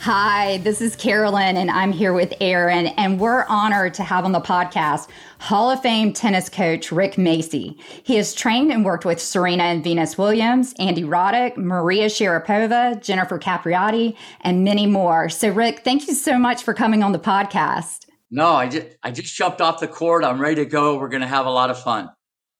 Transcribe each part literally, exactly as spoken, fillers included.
Hi, this is Carolyn, and I'm here with Aaron, and we're honored to have on the podcast Hall of Fame tennis coach Rick Macci. He has trained and worked with Serena and Venus Williams, Andy Roddick, Maria Sharapova, Jennifer Capriati, and many more. So, Rick, thank you so much for coming on the podcast. No, I just, I just jumped off the court. I'm ready to go. We're going to have a lot of fun.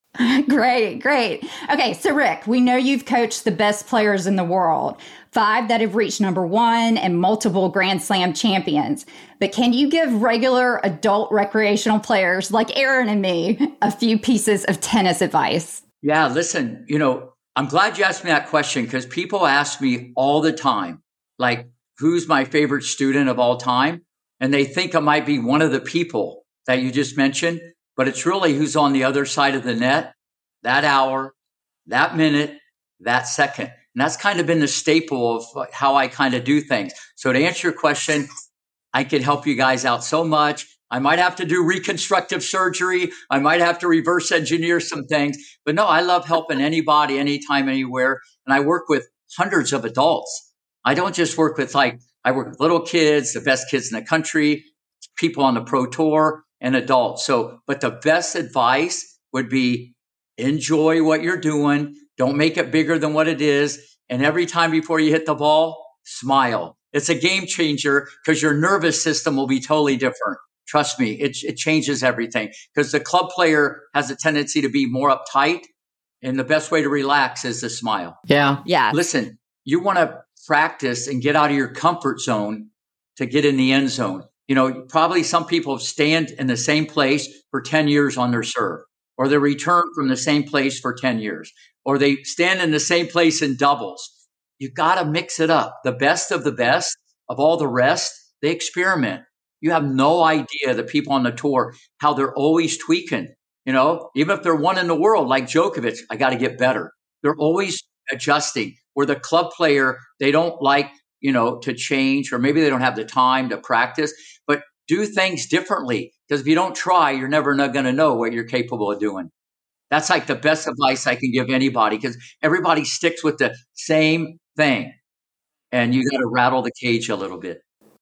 Great, great. Okay, so Rick, we know you've coached the best players in the world, five that have reached number one and multiple Grand Slam champions. But can you give regular adult recreational players like Aaron and me a few pieces of tennis advice? Yeah, listen, you know, I'm glad you asked me that question because people ask me all the time, like, who's my favorite student of all time? And they think I might be one of the people that you just mentioned. But it's really who's on the other side of the net, that hour, that minute, that second. And that's kind of been the staple of how I kind of do things. So to answer your question, I can help you guys out so much. I might have to do reconstructive surgery. I might have to reverse engineer some things. But no, I love helping anybody, anytime, anywhere. And I work with hundreds of adults. I don't just work with like, I work with little kids, the best kids in the country, people on the pro tour, and adults. So, but the best advice would be enjoy what you're doing. Don't make it bigger than what it is. And every time before you hit the ball, smile. It's a game changer because your nervous system will be totally different. Trust me, it, it changes everything because the club player has a tendency to be more uptight. And the best way to relax is to smile. Yeah. Yeah. Listen, you want to practice and get out of your comfort zone to get in the end zone. You know, probably some people stand in the same place for ten years on their serve, or they return from the same place for ten years, or they stand in the same place in doubles. You got to mix it up. The best of the best of all the rest, they experiment. You have no idea the people on the tour, how they're always tweaking. You know, even if they're one in the world, like Djokovic, I got to get better. They're always adjusting. Where the club player, they don't like, you know, to change, or maybe they don't have the time to practice, but do things differently. Because if you don't try, you're never going to know what you're capable of doing. That's like the best advice I can give anybody because everybody sticks with the same thing. And you got to rattle the cage a little bit.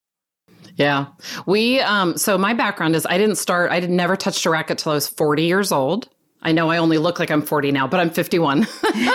Yeah. We, um, so my background is I didn't start, I did never touched a racket till I was forty years old. I know I only look like I'm forty now, but I'm fifty-one.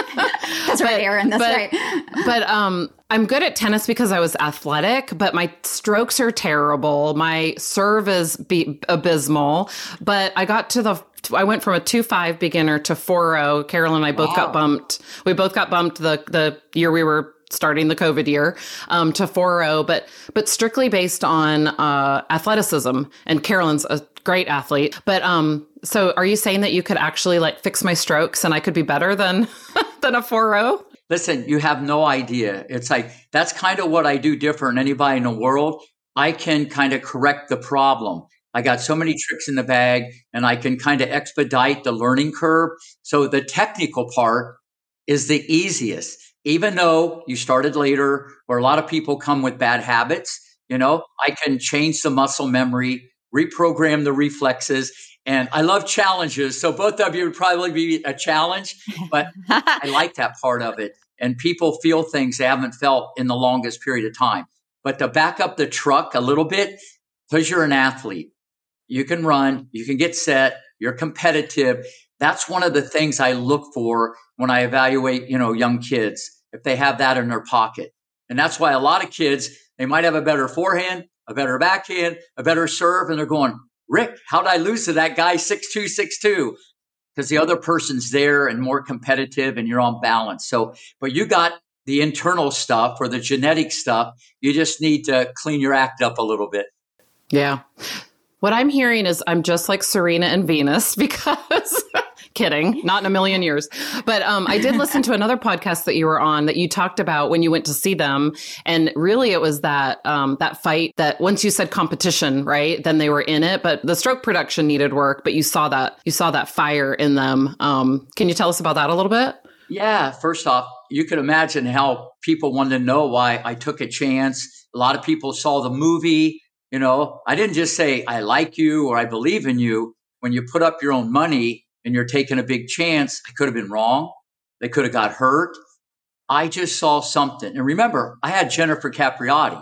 That's right, Aaron. That's but, right. But um, I'm good at tennis because I was athletic, but my strokes are terrible. My serve is be- abysmal. But I got to the, I went from a two five beginner to four oh. Carolyn and I both wow. got bumped. We both got bumped the, the year we were starting the COVID year, um, to four oh, but, but strictly based on, uh, athleticism. And Carolyn's a great athlete. But, um, so are you saying that you could actually like fix my strokes and I could be better than, than a four oh? Listen, you have no idea. It's like, that's kind of what I do different than anybody in the world. I can kind of correct the problem. I got so many tricks in the bag and I can kind of expedite the learning curve. So the technical part is the easiest. Even though you started later, or a lot of people come with bad habits, you know, I can change the muscle memory, reprogram the reflexes. And I love challenges. So both of you would probably be a challenge, but I like that part of it. And people feel things they haven't felt in the longest period of time. But to back up the truck a little bit, because you're an athlete, you can run, you can get set, you're competitive. That's one of the things I look for when I evaluate, you know, young kids, if they have that in their pocket. And that's why a lot of kids, they might have a better forehand, a better backhand, a better serve. And they're going, Rick, how did I lose to that guy six two, six two? Because the other person's there and more competitive and you're on balance. So, but you got the internal stuff or the genetic stuff. You just need to clean your act up a little bit. Yeah. What I'm hearing is I'm just like Serena and Venus because kidding, not in a million years. But um, I did listen to another podcast that you were on that you talked about when you went to see them. And really it was that um, that fight that once you said competition, right, then they were in it. But the stroke production needed work. But you saw that you saw that fire in them. Um, can you tell us about that a little bit? Yeah. First off, you could imagine how people wanted to know why I took a chance. A lot of people saw the movie. You know, I didn't just say, I like you or I believe in you. When you put up your own money and you're taking a big chance, I could have been wrong. They could have got hurt. I just saw something. And remember, I had Jennifer Capriati.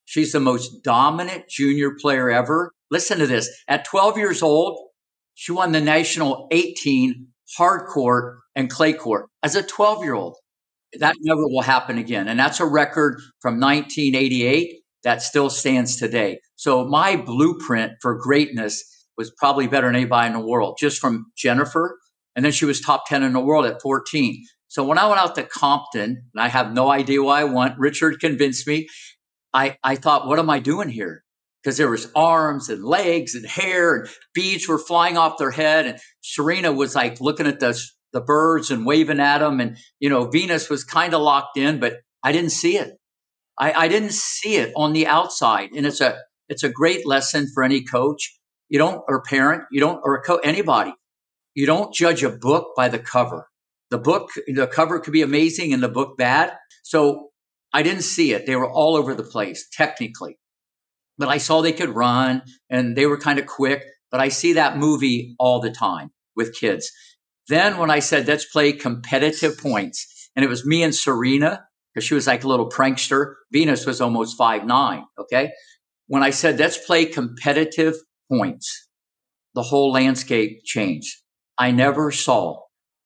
She's the most dominant junior player ever. Listen to this. At twelve years old, she won the national eighteen hard court and clay court as a twelve year old. That never will happen again. And that's a record from nineteen eighty-eight that still stands today. So my blueprint for greatness was probably better than anybody in the world, just from Jennifer. And then she was top ten in the world at fourteen. So when I went out to Compton, and I have no idea why I went, Richard convinced me. I, I thought, what am I doing here? Because there was arms and legs and hair and beads were flying off their head. And Serena was like looking at the, the birds and waving at them. And, you know, Venus was kind of locked in, but I didn't see it. I, I didn't see it on the outside. And it's a, it's a great lesson for any coach. You don't, or parent, you don't, or a co- anybody. You don't judge a book by the cover. The book, the cover could be amazing and the book bad. So I didn't see it. They were all over the place, technically. But I saw they could run and they were kind of quick. But I see that movie all the time with kids. Then when I said, let's play competitive points, and it was me and Serena, because she was like a little prankster. Venus was almost five nine, okay? When I said, let's play competitive points, the whole landscape changed. I never saw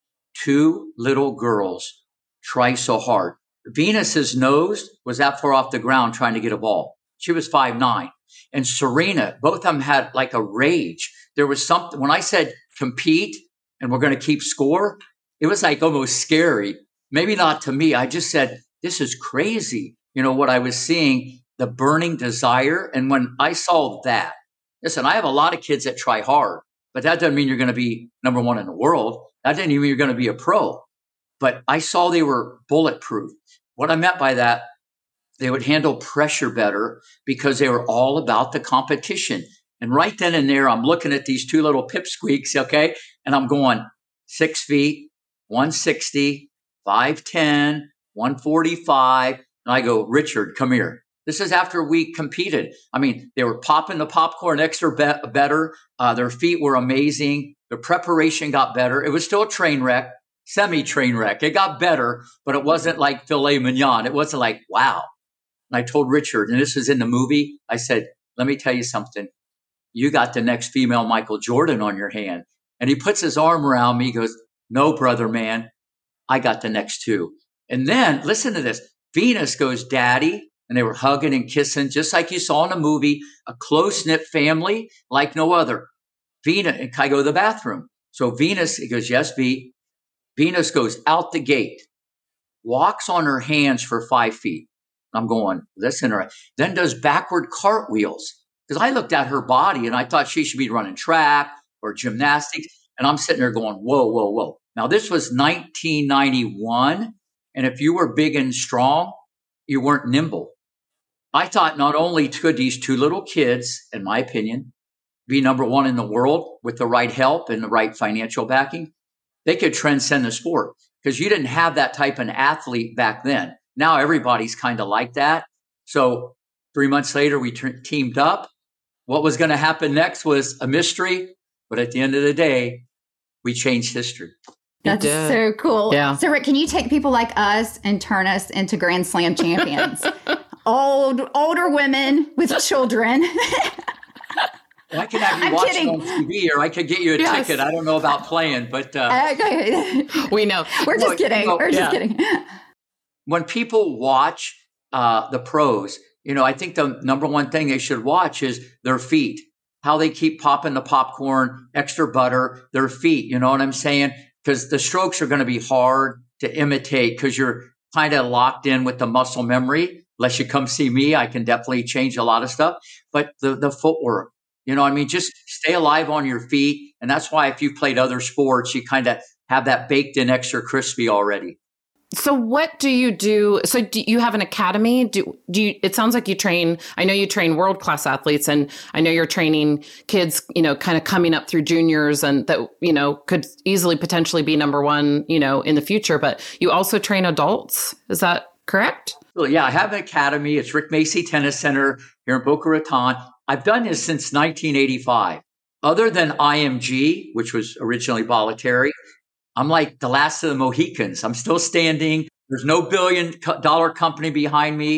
two little girls try so hard. Venus's nose was that far off the ground trying to get a ball. She was five nine. And Serena, both of them had like a rage. There was something, when I said compete and we're going to keep score, it was like almost scary. Maybe not to me. I just said, this is crazy. You know, what I was seeing, the burning desire. And when I saw that, listen, I have a lot of kids that try hard, but that doesn't mean you're going to be number one in the world. That doesn't even mean you're going to be a pro. But I saw they were bulletproof. What I meant by that, they would handle pressure better because they were all about the competition. And right then and there, I'm looking at these two little pipsqueaks, okay? And I'm going six feet, one sixty, five ten, one forty-five. And I go, Richard, come here. This is after we competed. I mean, they were popping the popcorn extra be- better. Uh, their feet were amazing. The preparation got better. It was still a train wreck, semi-train wreck. It got better, but it wasn't like filet mignon. It wasn't like, wow. And I told Richard, and this was in the movie, I said, let me tell you something. You got the next female Michael Jordan on your hand. And he puts his arm around me. He goes, no, brother, man. I got the next two. And then, listen to this. Venus goes, Daddy. And they were hugging and kissing, just like you saw in the movie, a close-knit family like no other. Venus, and I go to the bathroom. So Venus, he goes, yes, V. Venus goes out the gate, walks on her hands for five feet. I'm going, listen, right. Then does backward cartwheels. Because I looked at her body and I thought she should be running track or gymnastics. And I'm sitting there going, whoa, whoa, whoa. Now, this was nineteen ninety-one. And if you were big and strong, you weren't nimble. I thought not only could these two little kids, in my opinion, be number one in the world with the right help and the right financial backing, they could transcend the sport because you didn't have that type of athlete back then. Now everybody's kind of like that. So three months later, we t- teamed up. What was going to happen next was a mystery. But at the end of the day, we changed history. That's so cool. Yeah. So, Rick, can you take people like us and turn us into Grand Slam champions? Old, older women with children. Well, I can have you I'm watch kidding. it on T V, or I could get you a Yes. ticket. I don't know about playing, but uh, Okay. We know. We're just Look, kidding. you know, We're just yeah. kidding. when people watch uh, the pros, you know, I think the number one thing they should watch is their feet, how they keep popping the popcorn, extra butter, their feet. You know what I'm saying? Because the strokes are going to be hard to imitate because you're kind of locked in with the muscle memory. Unless you come see me, I can definitely change a lot of stuff. But the, the footwork, you know what I mean? Just stay alive on your feet. And that's why if you've played other sports, you kind of have that baked in extra crispy already. So what do you do? So do you have an academy? Do do you, it sounds like you train, I know you train world-class athletes, and I know you're training kids, you know, kind of coming up through juniors and that, you know, could easily potentially be number one, you know, in the future, but you also train adults. Is that correct? Well, yeah, I have an academy. It's Rick Macci Tennis Center here in Boca Raton. I've done this since nineteen eighty-five. Other than I M G, which was originally voluntary, I'm like the last of the Mohicans. I'm still standing. There's no billion dollar company behind me.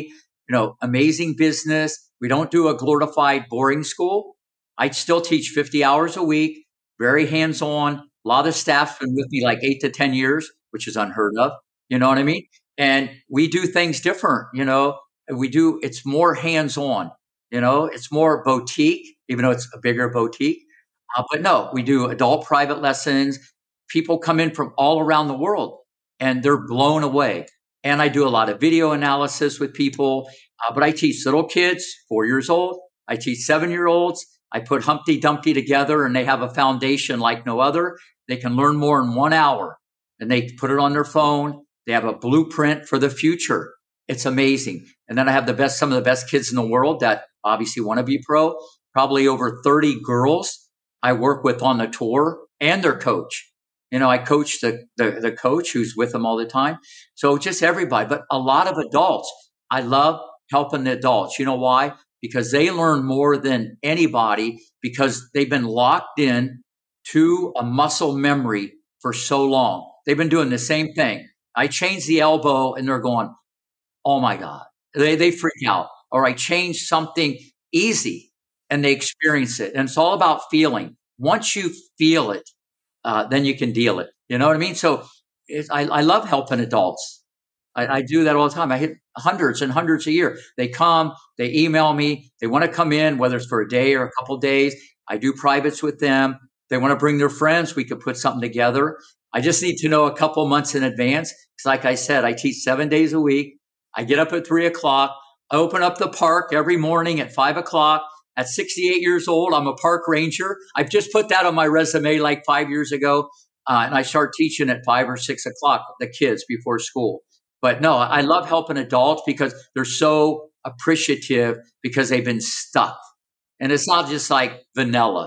you know, amazing business. We don't do a glorified, boring school. I still teach fifty hours a week, very hands-on. A lot of staff's been with me like eight to ten years, which is unheard of. You know what I mean? And we do things different, you know, we do, it's more hands-on, you know, it's more boutique, even though it's a bigger boutique. Uh, but no, we do adult private lessons. People come in from all around the world and they're blown away. And I do a lot of video analysis with people, uh, but I teach little kids, four years old. I teach seven-year-olds. I put Humpty Dumpty together and they have a foundation like no other. They can learn more in one hour and they put it on their phone. They have a blueprint for the future. It's amazing. And then I have the best, some of the best kids in the world that obviously want to be pro, probably over thirty girls I work with on the tour and their coach. You know, I coach the, the, the coach who's with them all the time. So just everybody, but a lot of adults. I love helping the adults. You know why? Because they learn more than anybody because they've been locked in to a muscle memory for so long. They've been doing the same thing. I change the elbow and they're going, oh my God, they, they freak out. Or I change something easy and they experience it. And it's all about feeling. Once you feel it, uh, then you can deal it. You know what I mean? So it's, I, I love helping adults. I, I do that all the time. I hit hundreds and hundreds a year. They come, they email me. They want to come in, whether it's for a day or a couple of days. I do privates with them. They want to bring their friends. We could put something together. I just need to know a couple months in advance. Because like I said, I teach seven days a week. I get up at three o'clock. I open up the park every morning at five o'clock. At sixty-eight years old, I'm a park ranger. I've just put that on my resume like five years ago. Uh, and I start teaching at five or six o'clock, the kids before school. But no, I love helping adults because they're so appreciative because they've been stuck. And it's not just like vanilla.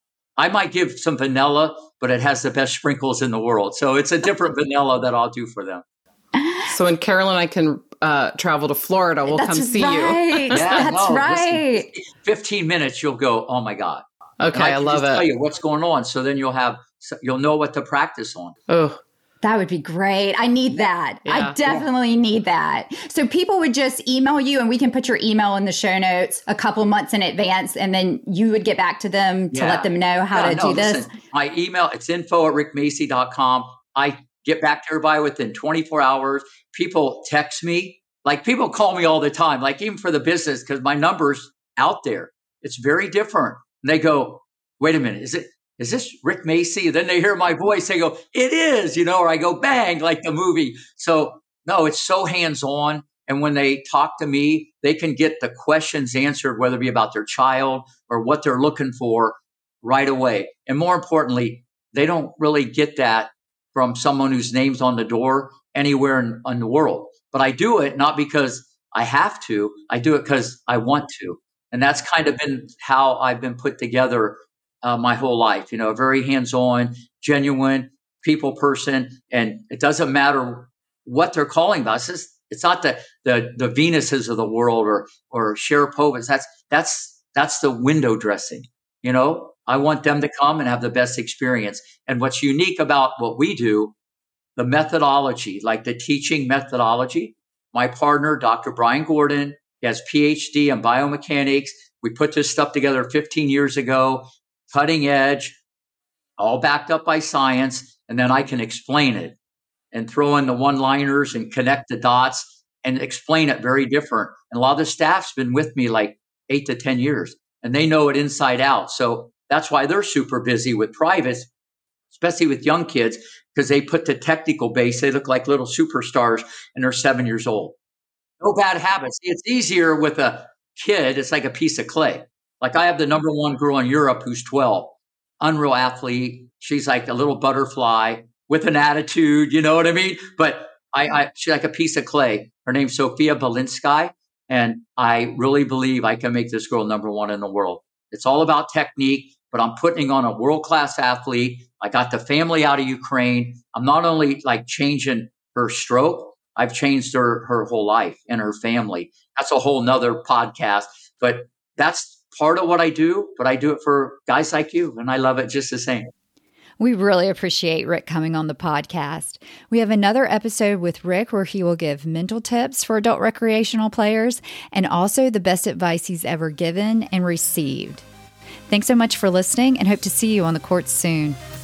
I might give some vanilla, but it has the best sprinkles in the world. So it's a different vanilla that I'll do for them. So when Carol and I can uh, travel to Florida, we'll That's come see right. you. Yeah, That's no, right. Listen, fifteen minutes, you'll go, oh my God. Okay, I, I love it. Tell you what's going on. So then you'll have, you'll know what to practice on. Oh, that would be great. I need that. Yeah. I definitely yeah. need that. So people would just email you and we can put your email in the show notes a couple months in advance. And then you would get back to them to yeah. let them know how yeah, to no, do this. Listen, my email, it's info at rick macy dot com. I get back to everybody within twenty-four hours. People text me. Like people call me all the time, like even for the business, because my number's out there. It's very different. And they go, wait a minute, is it, is this Rick Macy? And then they hear my voice. They go, it is, you know, or I go, bang, like the movie. So no, it's so hands-on. And when they talk to me, they can get the questions answered, whether it be about their child or what they're looking for right away. And more importantly, they don't really get that from someone whose name's on the door anywhere in, in the world. But I do it not because I have to. I do it because I want to. And that's kind of been how I've been put together uh, my whole life. You know, a very hands-on, genuine people person. And it doesn't matter what they're calling us. It's, it's not the, the the Venuses of the world or or Sharapovas. That's that's that's the window dressing. You know, I want them to come and have the best experience. And what's unique about what we do, the methodology, like the teaching methodology. My partner, Doctor Brian Gordon, he has P H D in biomechanics. We put this stuff together fifteen years ago, cutting edge, all backed up by science. And then I can explain it and throw in the one-liners and connect the dots and explain it very different. And a lot of the staff's been with me like eight to ten years, and they know it inside out. So that's why they're super busy with privates, especially with young kids, because they put the technical base. They look like little superstars and they're seven years old. No bad habits. It's easier with a kid. It's like a piece of clay. Like I have the number one girl in Europe who's twelve, unreal athlete. She's like a little butterfly with an attitude, you know what I mean? But I, I she's like a piece of clay. Her name's Sophia Belinsky. And I really believe I can make this girl number one in the world. It's all about technique, but I'm putting on a world-class athlete. I got the family out of Ukraine. I'm not only like changing her stroke, I've changed her, her whole life and her family. That's a whole nother podcast, but that's part of what I do, but I do it for guys like you. And I love it just the same. We really appreciate Rick coming on the podcast. We have another episode with Rick where he will give mental tips for adult recreational players and also the best advice he's ever given and received. Thanks so much for listening and hope to see you on the courts soon.